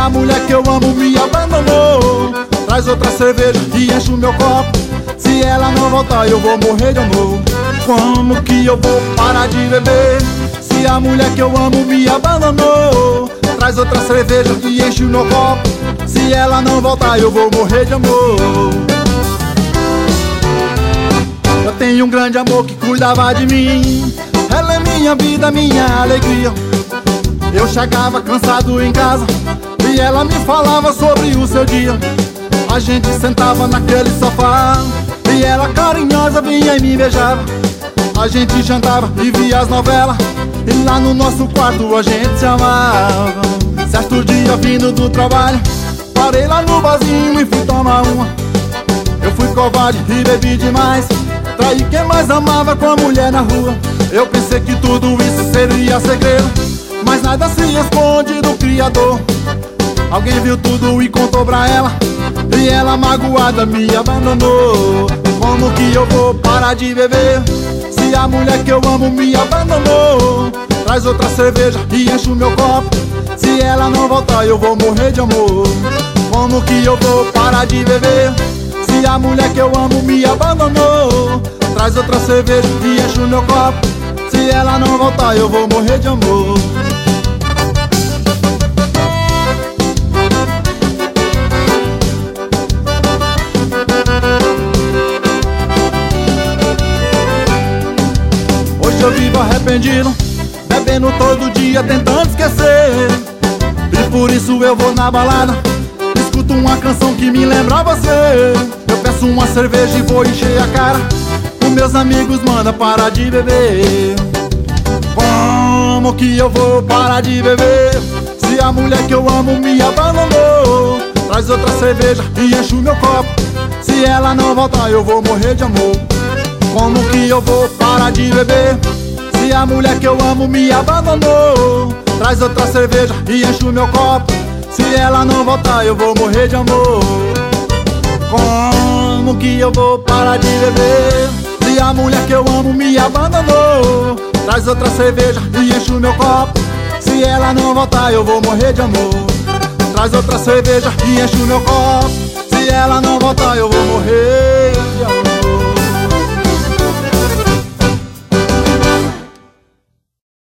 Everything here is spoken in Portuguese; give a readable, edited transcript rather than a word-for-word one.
a mulher que eu amo me abandonou, traz outra cerveja e enche o meu copo. Se ela não voltar eu vou morrer de amor. Como que eu vou parar de beber? Se a mulher que eu amo me abandonou, traz outra cerveja e enche o meu copo. Se ela não voltar eu vou morrer de amor. Eu tenho um grande amor que cuidava de mim, ela é minha vida, minha alegria. Eu chegava cansado em casa e ela me falava sobre o seu dia. A gente sentava naquele sofá e ela carinhosa vinha e me beijava. A gente jantava e via as novelas e lá no nosso quarto a gente se amava. Certo dia vindo do trabalho, parei lá no barzinho e fui tomar uma. Eu fui covarde e bebi demais, traí quem mais amava com a mulher na rua. Eu pensei que tudo isso seria segredo, mas nada se esconde do Criador. Alguém viu tudo e contou pra ela, e ela magoada me abandonou. Como que eu vou parar de beber? Se a mulher que eu amo me abandonou, traz outra cerveja e enche o meu copo. Se ela não voltar eu vou morrer de amor. Como que eu vou parar de beber? Se a mulher que eu amo me abandonou, traz outra cerveja e enche o meu copo. Se ela não voltar eu vou morrer de amor. Hoje eu vivo arrependido, bebendo todo dia tentando esquecer. E por isso eu vou na balada, escuto uma canção que me lembra você. Eu peço uma cerveja e vou encher a cara, os meus amigos mandam parar de beber. Como que eu vou parar de beber? Se a mulher que eu amo me abandonou, traz outra cerveja e enche o meu copo. Se ela não voltar eu vou morrer de amor. Como que eu vou parar de beber? Se a mulher que eu amo me abandonou, traz outra cerveja e enche o meu copo. Se ela não voltar eu vou morrer de amor. Como que eu vou parar de beber? Se a mulher que eu amo me abandonou, traz outra cerveja e enche o meu copo. Se ela não voltar eu vou morrer de amor. Traz outra cerveja e enche o meu copo. Se ela não voltar eu vou morrer.